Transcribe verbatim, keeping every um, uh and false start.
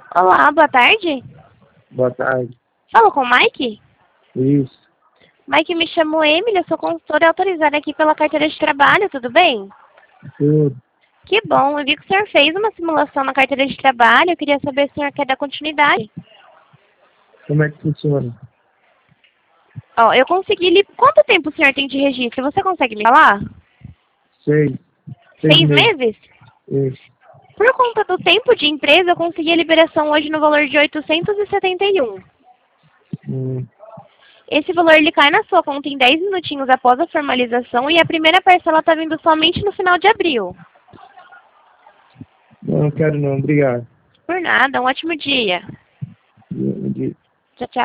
Olá, boa tarde. Boa tarde. Falo com o Mike? Isso. Mike, me chamo Emily, eu sou consultora autorizada aqui pela carteira de trabalho, tudo bem? Tudo. Que bom, eu vi que o senhor fez uma simulação na carteira de trabalho, eu queria saber se o senhor quer dar continuidade. Como é que funciona? Ó, eu consegui lhe... Quanto tempo o senhor tem de registro? Você consegue me falar? Seis. Seis, Seis meses. meses? Isso. Por conta do tempo de empresa, eu consegui a liberação hoje no valor de oitocentos e setenta e um. Hum. Esse valor ele cai na sua conta em dez minutinhos após a formalização e a primeira parcela está vindo somente no final de abril. Não, não quero não. Obrigado. Por nada, um ótimo dia.